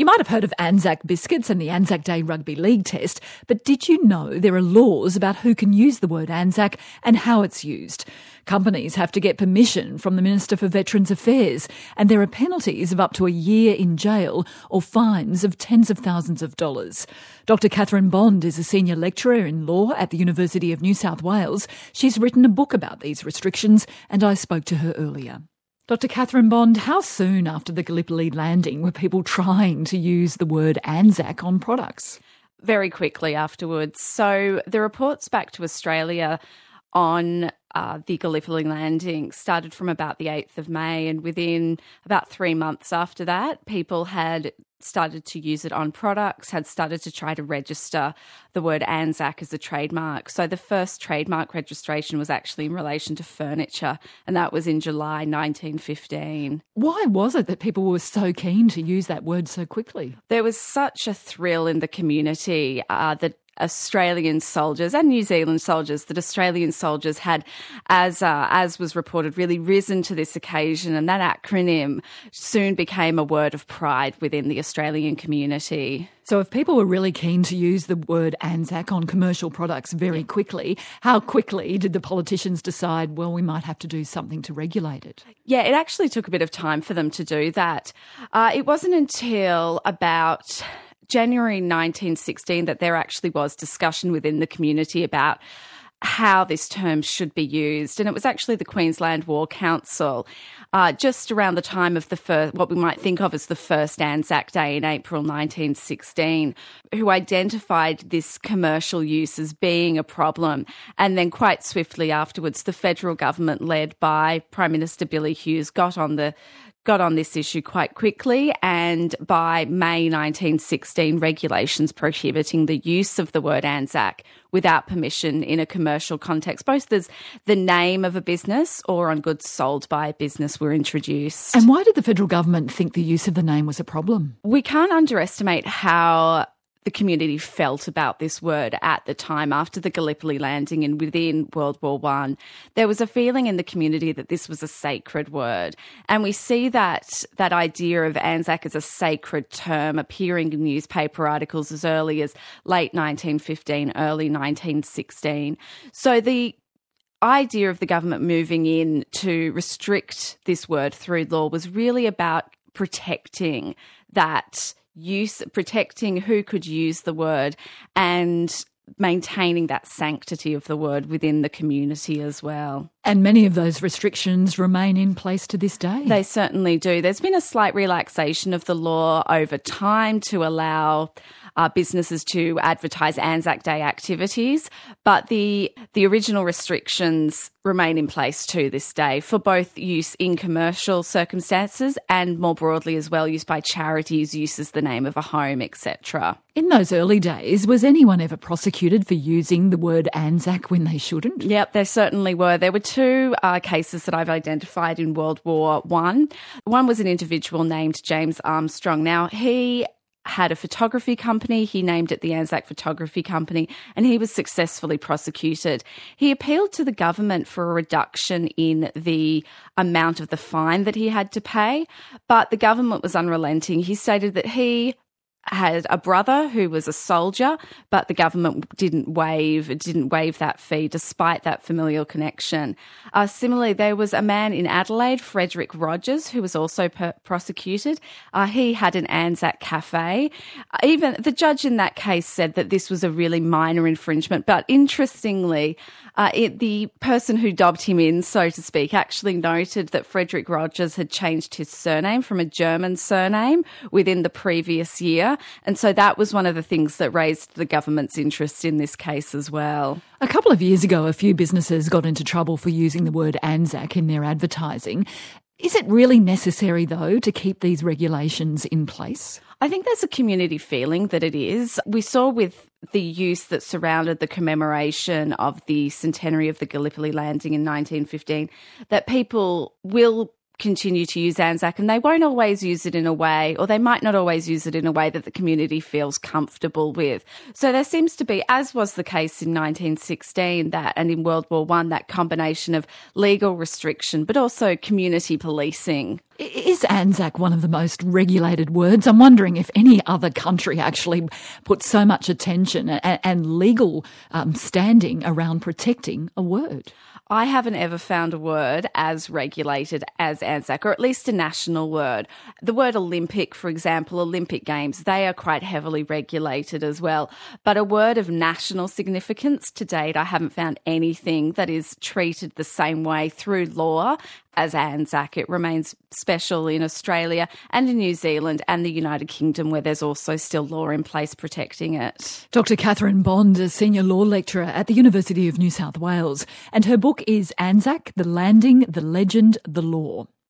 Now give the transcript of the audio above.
might have heard of Anzac biscuits and the Anzac Day Rugby League test, but did you know there are laws about who can use the word Anzac and how it's used? Companies have to get permission from the Minister for Veterans Affairs, and there are penalties of up to a year in jail or fines of tens of thousands of dollars. Dr Catherine Bond is a senior lecturer in law at the University of New South Wales. She's written a book about these restrictions, and I spoke to her earlier. Dr Catherine Bond, how soon after the Gallipoli landing were people trying to use the word Anzac on products? Very quickly afterwards. So the reports back to Australia on the Gallipoli landing started from about the 8th of May, and within about 3 months after that, people had started to use it on products, had started to try to register the word Anzac as a trademark. So the first trademark registration was actually in relation to furniture, and that was in July 1915. Why was it that people were so keen to use that word so quickly? There was such a thrill in the community that Australian soldiers and New Zealand soldiers, that Australian soldiers had, as was reported, really risen to this occasion, and that acronym soon became a word of pride within the Australian community. So if people were really keen to use the word Anzac on commercial products very quickly, how quickly did the politicians decide, well, we might have to do something to regulate it? Yeah, it actually took a bit of time for them to do that. It wasn't until about January 1916 that there actually was discussion within the community about how this term should be used. And it was actually the Queensland War Council, just around the time of the first, what we might think of as the first Anzac Day in April 1916, who identified this commercial use as being a problem. And then quite swiftly afterwards, the federal government, led by Prime Minister Billy Hughes, got on this issue quite quickly, and by May 1916, regulations prohibiting the use of the word Anzac without permission in a commercial context, both as the name of a business or on goods sold by a business, were introduced. And why did the federal government think the use of the name was a problem? We can't underestimate how the community felt about this word at the time after the Gallipoli landing and within World War I. There was a feeling in the community that this was a sacred word. And we see that idea of Anzac as a sacred term appearing in newspaper articles as early as late 1915, early 1916. So the idea of the government moving in to restrict this word through law was really about protecting that use, protecting who could use the word and maintaining that sanctity of the word within the community as well. And many of those restrictions remain in place to this day. They certainly do. There's been a slight relaxation of the law over time to allow businesses to advertise Anzac Day activities, but the original restrictions remain in place to this day for both use in commercial circumstances and more broadly as well, use by charities, use as the name of a home, etc. In those early days, was anyone ever prosecuted for using the word Anzac when they shouldn't? Yep, there certainly were. There were two cases that I've identified in World War I. One was an individual named James Armstrong. Now, he had a photography company. He named it the Anzac Photography Company, and he was successfully prosecuted. He appealed to the government for a reduction in the amount of the fine that he had to pay, but the government was unrelenting. He stated that he had a brother who was a soldier, but the government didn't waive that fee despite that familial connection. Similarly, there was a man in Adelaide, Frederick Rogers, who was also prosecuted. He had an Anzac cafe. Even the judge in that case said that this was a really minor infringement, but interestingly, the person who dobbed him in, so to speak, actually noted that Frederick Rogers had changed his surname from a German surname within the previous year. And so that was one of the things that raised the government's interest in this case as well. A couple of years ago, a few businesses got into trouble for using the word Anzac in their advertising. Is it really necessary, though, to keep these regulations in place? I think there's a community feeling that it is. We saw with the use that surrounded the commemoration of the centenary of the Gallipoli landing in 1915 that people will continue to use Anzac, and they won't always use it in a way, or they might not always use it in a way that the community feels comfortable with. So there seems to be, as was the case in 1916 and in World War I, that combination of legal restriction but also community policing. Is Anzac one of the most regulated words? I'm wondering if any other country actually puts so much attention and legal standing around protecting a word. I haven't ever found a word as regulated as Anzac, or at least a national word. The word Olympic, for example, Olympic Games, they are quite heavily regulated as well. But a word of national significance to date, I haven't found anything that is treated the same way through law as Anzac. It remains special in Australia and in New Zealand and the United Kingdom, where there's also still law in place protecting it. Dr. Catherine Bond is Senior Law Lecturer at the University of New South Wales, and her book is Anzac, The Landing, the Legend, the Law.